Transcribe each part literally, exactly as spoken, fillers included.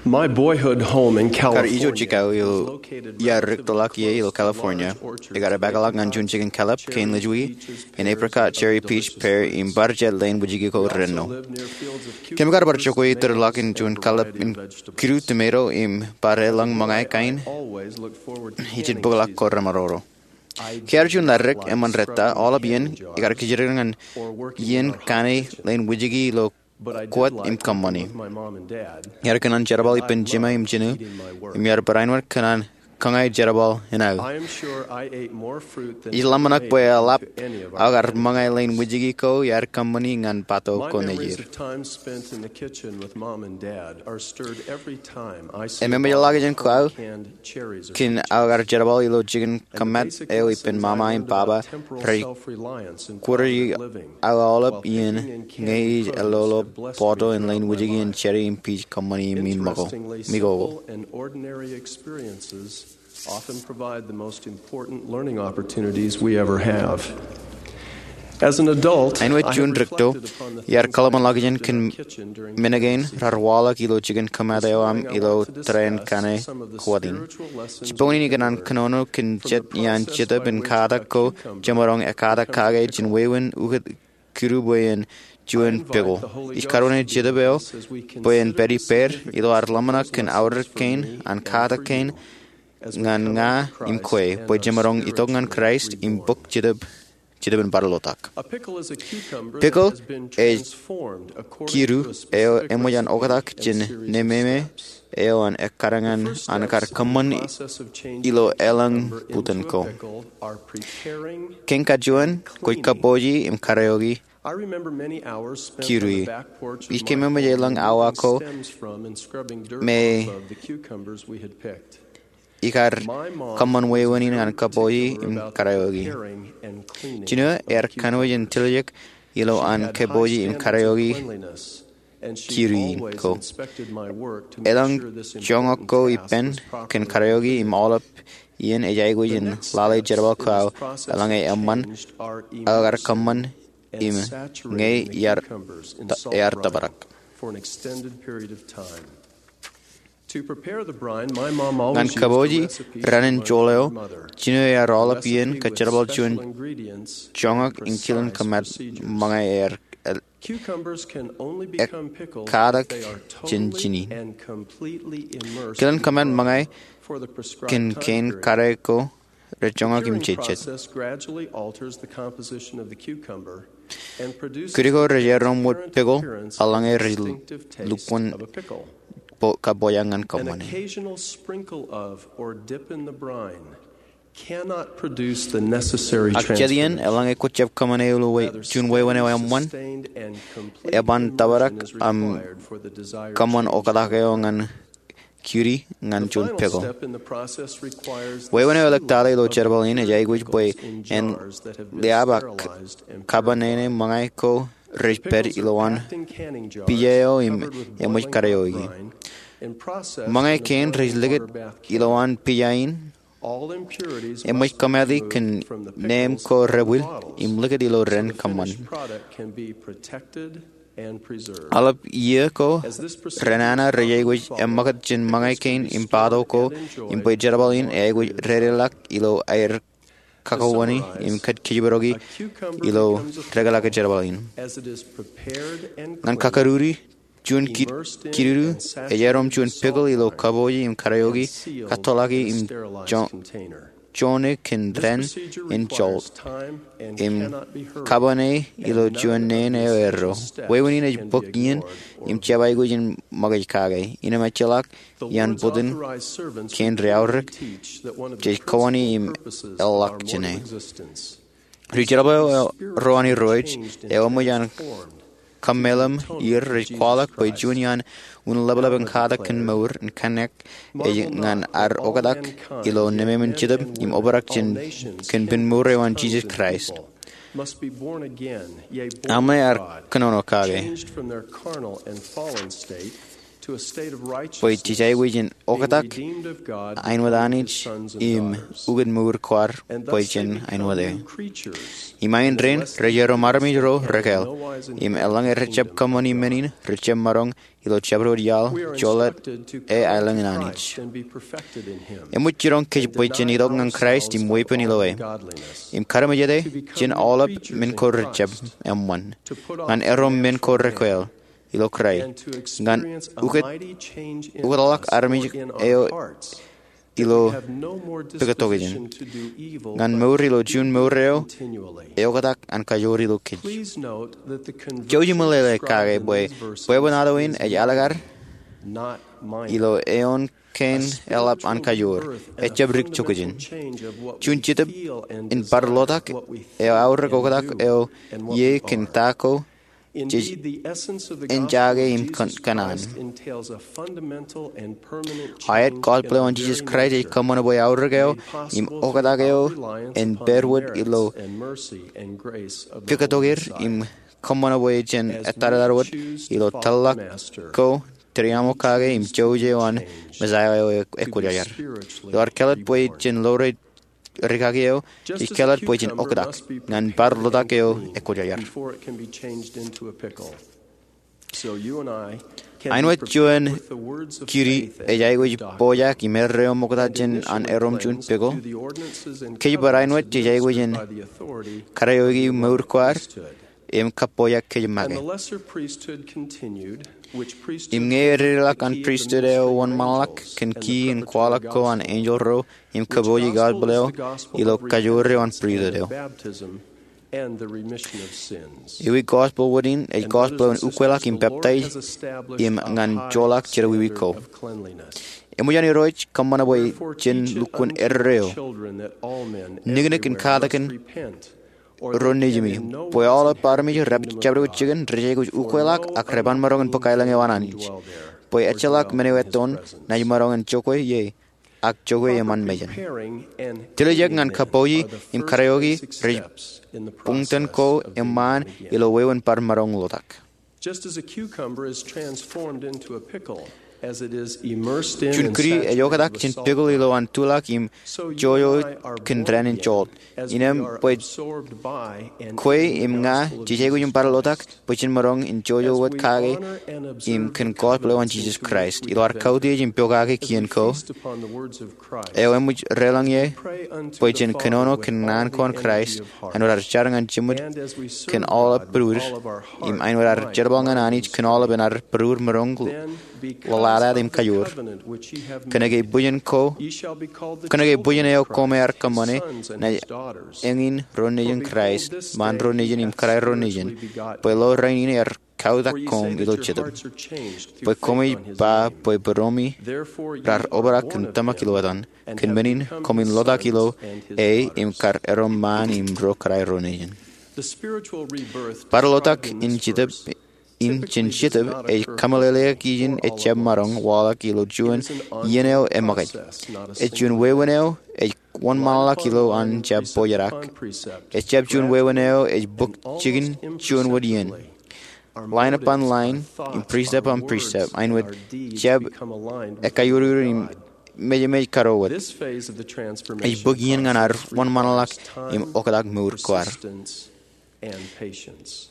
My boyhood home in Kar California ijo chikau was il located ya right riktolak ye il California. Igara bagalak ngan chun chicken calap kain lejui in apricot cherry peach pear in barjet lane bujigi ko renno. Kem gar bar chokoi terlak in chun calap in cru tomato im pare lang mangai kain. Hichit bugalak ko ramaroro. Kiar chun larrik eman retta all bien igar kijirangan yen kane lane bujigi lo kuat im kammani. Yar kanan jarabal ipen jima im jinu im yar barainwar kanan kangai jarabal hinau. Islamanak boy alap agar mangai lain wujigi ko yar kammani ngan pato ko nejir. Emembe lagajan ko kin agar jarabal ilo jigen kamat eo ipen mama im baba pri kuri alolap yin ngai alolo poto in lain wujigi in cherry im peach kammani min mago migo. Often provide the most important learning opportunities we ever have. As an adult, I know June Dricto, Yar Kalamalagajan can Minagain, Rarwala, Ilo Chicken Kamadeoam, Ilo Train Kane, Quadin. Chiponigan and Kanono can jet yan chitab in Kadako, Jamarong Akada Kage, in Waywin, Uhid Kuruboy and Juan Piggle. Iscarone Jidabel, Boy and Betty Pear, Ilo Arlamanak and Outer Cane, and Kada Cane. Ngan nga im kwe boy jamarong itong ngan Christ im book jidab jidab en barlotak. Pickle e kiru eo emojan okatak jin nememe eo an ekarangan anakar kaman ilo elang putan ko. Kenka juan koi kapoji im karaogi kirui. Ike meme jelang awako me Ikar kaman wewanin an kaboyi im karaogi. Jino er kanojan tiljak ilo an kaboyi im karaogi kiri ko. Elang jongoko ipen ken karaogi im olap ian ejaygoyin lalay jarabal ko elang e amman agar kaman im ngay yar yar tabarak. For an extended period of time. To prepare the brine, my mom always Ngan kaboji ranin joleo chino ya rolla pien kacharabal chun jongak in killen kamat mga er cucumbers can only become pickled kadak if they are chin totally chini and completely immersed killen kamat in mga for the prescribed kin time ken period. kare ko re The jongak im curing chechet process gradually alters the composition of the cucumber and produces Kurigo the rejeron mut apparent pickle appearance alang e of the distinctive taste lukun of a pickle. kaboyangan An kamani. occasional sprinkle of or dip in the brine cannot produce the necessary Akjadian transformation. elang e kuchep kamane ulo we chun we wane am one Sustained and complete eban tabarak immersion is am required for the desired kamon change. okadake ngan Curie ngan The chun final pickle. step in the process requires We the wane sealing electale lo of the cherbalin e jay cured guj boy pickles in en jars that have been leabak sterilized and kabanene purified. mangai ko rejper Pickles are ilowan packed in canning jars, pijeo im covered with emuj boiling hot karayogi. brine, and processed Mangai in a ken boiling rejliget water bath can. ilowan pijain All impurities emuj must be kamadi removed ken from the nem pickles ko and the rewil bottles, im liget ilo so ren the finished kaman. product can be protected and preserved. Alap iye ko As this procedure renana is properly rejay guj followed, emagat jin the mangai pickles can ken be impado stored ko and enjoyed im boy for a jarabalin long e guj period of time. relak ilo air To kakawani summarize, im kat kijibarogi a cucumber ilo becomes a regalak pickle jarabalin. as it is prepared and Nan cleaned, kakaruri Jun immersed in kiruru and saturated ejarom chun with salt pickle ilo brine, kaboji im karayogi and sealed katolagi in a im sterilized container. jone kin This dren procedure in requires jolt time and im cannot be hurried, kabane and ilo none juan of ne the ne essential erro steps wewini ne can be bokien ignored or im chabay avoided. gujin magaj kage ina machalak The yan Lord's budin authorized servants ken repeatedly reaurek teach that one of the je kawani im principal purposes of our elak mortal jene existence rijarabo is roani spiritually roich changed and e omoyan transformed Kamelam through the ir atonement of Jesus kwalak by Christ. junian un labalabang Alma kada kan declared, maur in kanek e "Marvel ngan not ar that all ogadak mankind, ilo yea, nememen men chidab and im women, obarak all chin nations, kan bin kindreds, mure wan tongues, Jesus and Christ people must be born again, yea, born amay of ar God, kanono kage changed from their carnal and fallen state Poi jijaiwijin okatak ainwadanich im ugad mur kwar poichin ainwade. Imain rin rejero marmidro rekel im elang erchep kamoni menin rechem marong ilo chabrodial jolet e ailang anich. Emut jirong kej poichin ilog ngang Christ im wepen iloe. Im karamajede jin olap min kor recep em one. Ngan erom min kor rekel. Ilo kray ngan uket ukalak armi eo ilo pekatogin ngan meur ilo jun meureo eo katak an kayor ilo kij joji mulele kage boy boy bonadoin e alagar ilo eon ken elap an kayor e jabrik chukijin chun chitib in parlotak eo aur kokatak eo ye kentako Indeed, the essence of the in gospel jage of im Jesus kanan Christ entails a fundamental and permanent ayat change God in play our on Jesus very Christ nature, kamana boy aurgeo made im possible through okadageo our reliance en upon the berwood merits ilo and mercy and grace of the Holy pikatogir Messiah. im kamana boy jen As we etadarwood choose to ilo follow the talak Master, ko triamo we kage im choose to be joje on changed, messiah to be ekuriar spiritually lor kelat boy reborn. jen lore rigageo Just i as a kelat boy jen cucumber okadak must be ngan prepared and parlodakeo cleaned ekuriar before it can be changed into a pickle. So you and I can Ainwat be juan prepared with the words of kiri faith and ejai good goj doctrine, boya ki merreo mokda and jen an initially erom jun cleansed pego through the ordinances and kej covenants barainwat jejai administered gojen by the authority karayogi of the meur Levitical kwar priesthood. em kapoya kej And mage the lesser priesthood continued, which priesthood im holds ngerilak the an key of the priesthood ministry eo of one malak angels ken and ki the en preparatory kwalak ko an gospel, angel ro im which kaboyi god gospel is bleo the gospel ilo of kajore on repentance and prido of baptism and the remission of sins. iwi gospel wodin e And gospel brothers en and ukwelak sisters, im the Lord baptai has established im a ngan high jolak jerewi standard ko of cleanliness. emujani roich kamana boy Wherefore jen teach it lukun unto your erreo children that all men Nignik in everywhere must Kadakin repent, or they can Ronijimi in no boy wise all inherit parmi the rap kingdom of chabru God. chicken rejegu For ukwelak no akreban marong unclean pakailang thing can ewananich dwell there, boy or echelak dwell in his meneweton presence. na marong en chokwe ye ak chokwe Proper yeman mejen preparing and Tilejek cleaning ngan then kapoyi are the im first karayogi basic rej steps in the pungten process ko of being eman born again. ilo wewen par marong lotak Just as a cucumber is transformed into a pickle, as it is immersed in chun and kri e saturated yokadak with chin salt pigol ilo brine, an tulak im so you joyo and I are kin born dren in again chol as we inem are boy absorbed by and kwe in im the nga gospel of jijegu Jesus yum par lotak Christ. pochin marong in joyo As wat we kage honor and im observe kin the god play on covenants Jesus into which Christ we ilo ar have kaudi entered, jim pyogage as we kien ko feast upon the words of Christ, e emuj relang ye pray unto pochin the kenono Father with kin all nan the kon energy Christ of heart, anor ar charangan chimud and as we serve kin all God with brur all of our im heart, einor ar might, jerbangan mind, anich and kin all strength, ben ar brur marong then because lalada dim of the kayur covenant which ye have kanage made, buyen ko ye shall be called the kanage children buyen eo of kome ar Christ, his kamane sons and na his daughters. engin For ronijen behold, Christ this man day ronijen he im hath krai spiritually ronijen begotten poi you. lo reinin er kauda For ye say kom that ilo your chidum hearts are changed through poi faith komai on his ba name. poi baromi Therefore ye rar are obra born kin of tama him, kiloatan and kin have menin become komin his loda sons kilo and his e im daughters. kar erom man im ro krai ronijen The spiritual rebirth parlotak described in in this chidab verse in typically chin does chidab not e occur kamalele quickly kijin or e all at cheb marong once. wala kilo It juan is an yeneo ongoing e magaj process, not a e jun single weweneo event. e one Line mala upon kilo line, an jab precept boyarak upon precept, e cheb jun gradually weweneo e and buk almost chigin jun wodien imperceptibly, our line upon motives, our line in thoughts, precept our on words, precept ein and with our deeds jab become aligned e with the will kayurur of im God. meje meje karowat This phase of the e transformation bugien ganar process one manalak requires im time, okadak mur kwar persistence, and patience.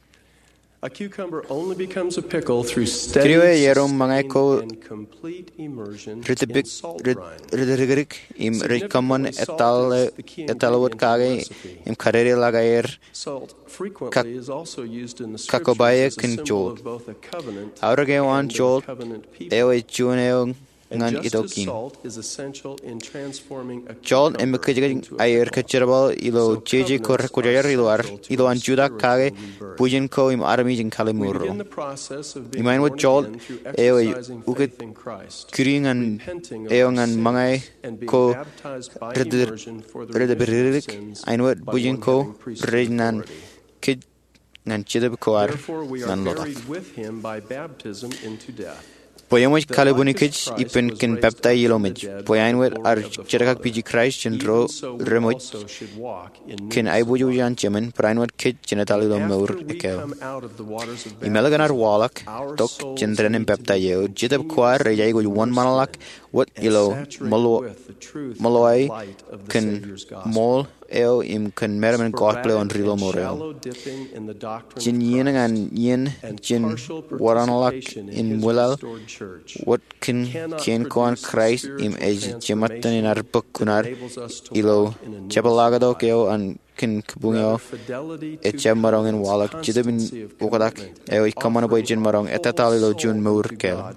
A cucumber only becomes a pickle through steady, kriwe yerom sustained, mangai ko and complete immersion in ritbik salt brine. ridrigerik im rekamon Significantly, salt etal is the key etalwat ingredient in the kage recipe. im karere lagayer Salt frequently is also used in the scriptures kakobaye as a kin symbol jol of both a covenant aurage wan and jol of covenant people. eo e juneo And ngan just as itokin salt is essential in transforming a jol em cucumber kajig into a ayer pickle, kachirabal ilo so jeje kor covenants kujayer are ilo ar central to ilo our an juda kage spiritual rebirth. bujin ko im armi jin We kalimurro begin the process of being imain born wat jol again through eo exercising uket faith in Christ, kuringan repenting of eo our ngan sins, mangai and being ko baptized by redir immersion for the remission of redeberirik sins ein wat by bujin one ko having priesthood regnan authority. kid ngan chidab ko ar Therefore, we are ngan lodak buried with him by baptism into death. Poyamwich Kalabunikich, Ipin Kin Bapta Yelomich, Poyanwet are Cherakak P G Christ and Ro Remoch, Kin Ibujan Jemen, Prinewet Kit, Genetalo Mur, Ekel. Imeleganar Wallach, Dok, Gendren and Baptayo, Jitab Quar, Yago, one Manalak, what Ilo, Moloi, Kin Mol. Eo im kan mermen godple on rilo morel. Jin yin and yin jin waranalak in willal. What can ken koan Christ im ej jematan in our book kunar ilo chapalagado keo and kin kabungyo et jamarong in wallak jidabin ukadak eo ikamana boy jin marong etatalilo jun mur kel.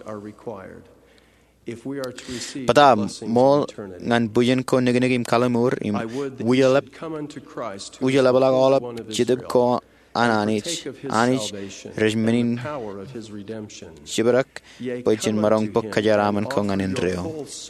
Pada mol ngan buyen ko negenegim kalamur im wuyalap wuyalabalag olap jidab ko ananich anich rejmenin shibarak boychin marong bok kajaraman ko ngan inreo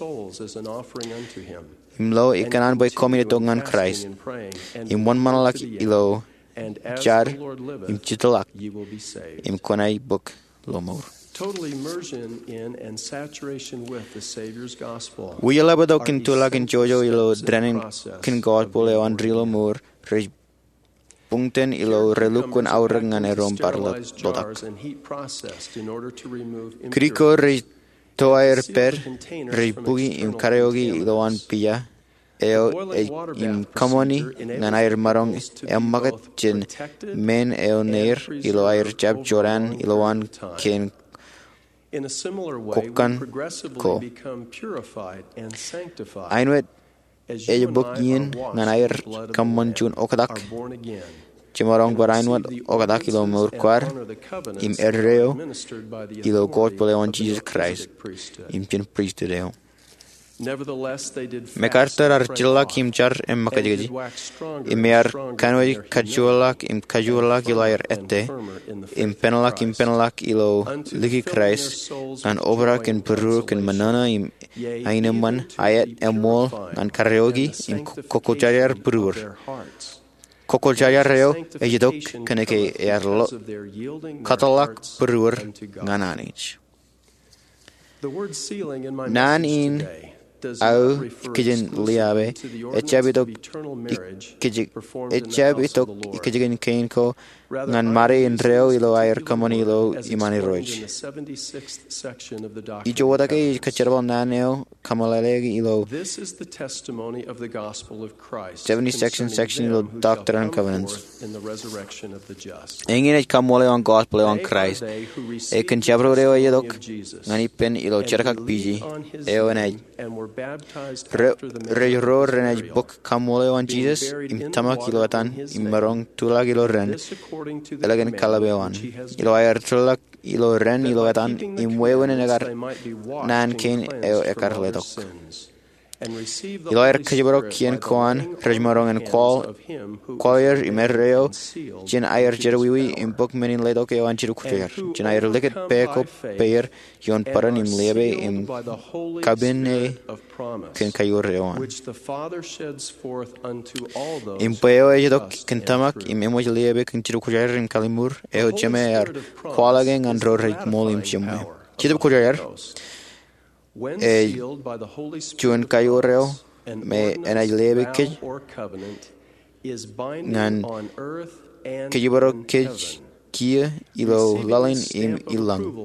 imlo ikanan boy komine dongan Christ im one manalak ilo jar im chitalak im konai bok lomor. Total immersion in and saturation with the Savior's gospel. We alabado kin tulak in jojo ilo drenin kin gospel e andrilo mur rej punkten ilo relukun aurengan erom parla dodak. Kriko rej toair per rej bugi im karaogi ilo an pia eo im komoni ngan air marong em magat jin men eo neir ilo air jab joran ilo an kin In a similar way, we progressively become purified and sanctified Ainwet as you and I are washed in the blood of the Lamb, are born again. Chimarong barainwat okadak ilo murkwar im erreo ilo God poleon Jesus Christ im pin priesthood eo. MacArthur archilak im char em makajigi im mer kanoi kajulak im kajulak ilair ette im penalak im penalak ilo ligi Christ an overak in peruk in manana im aineman ayat emol an karaogi im kokochayar brewer kokochayar reo ejidok kaneke erlo katalak brewer ngananich nan in au kijin liabe echabitok kijik echabitok kijin kain ko ngan mare in reo ilo air kamoni ilo imani roj ijo wadake kacharban naneo kamalelegi ilo This is the testimony of the gospel of Christ. seventy-second section ilo Doctrine and Covenants in the resurrection of the just. Engin et kamole on gospel on Christ e kan chabro reo yedok ngani pen ilo cherakak piji eo enai Re ro renaj book kamole on Jesus im tamak ilo atan im marong tulag ilo ren elagan kalabewan ilo air tulak ilo ren ilo atan im wewen negar nan ken eo ekar ledok ilo air kajibaro kien koan rejmarong en qual qualir im erreo jin air jerwiwi im book menin ledok eo anchiru kucher jin air liket peko peir yon paran im lebe im kabine ken kayor rewan im peo ejidok kentamak im emo lebe ken chiru kucher in kalimur eo jemer qualagen andro rek molim chimwe chidu kucher e chun kayoreo me enaj lebe kej nan kejibaro kej kia ilo lalin im ilang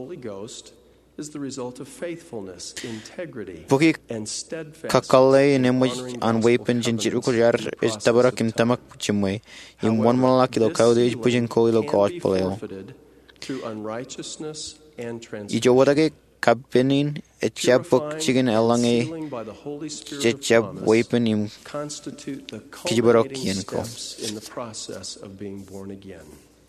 Poki kakale nemoj an wepen jin jiru kujar is tabara kim tamak chimwe im one malak ilo kaudej pujin ko ilo god poleo ijo wadage Kabenin echapok chicken elange chechap wepen im kijibarok yenko. In the process of being born again.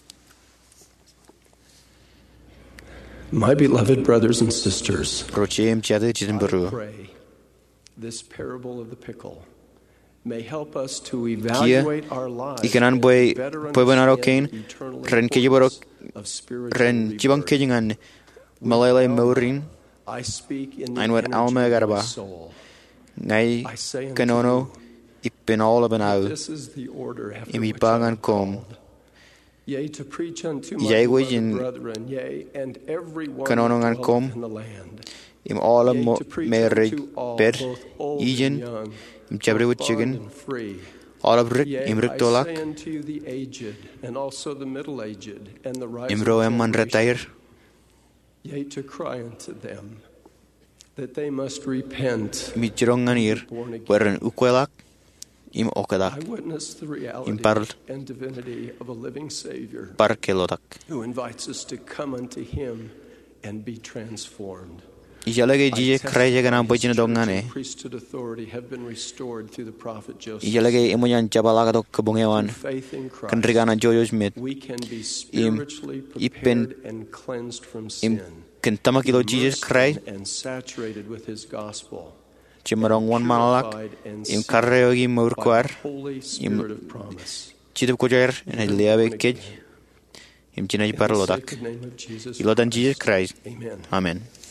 My beloved brothers and sisters, Prochem chade chidimbaru. pray this parable of the pickle may help us to evaluate our lives ikanan boy pobenaro kain ren kijibarok ren jibang kijingan Malay Maurin, Einwet Alma Garba, Nay Canono, Ipinol Benau, Imibangan Com, Yea wajin kanonongan kom im all merig ber ijin im jabri wutchigen all of rik im rik tolak im ro em man retire. Yea, to cry unto them that they must repent. Mi jironganir weren ukwelak im okadak. I witness the reality and divinity of a living Savior who invites us to come unto Him and be transformed. Ijalage jije kraje gana bojina dongane. Priesthood authority have been restored through the prophet Joseph. Ijalage imunyan jabalaga dok kebungewan. Kendrigana Jojo Smith. We can be spiritually prepared and cleansed from sin. Kentama kilo Jesus Christ. And saturated with His gospel. Cimarong wan malak im karreo gi murkwar im chidub kojer en liabe kej im chinaj parlodak ilodan Jesus Christ. Amen.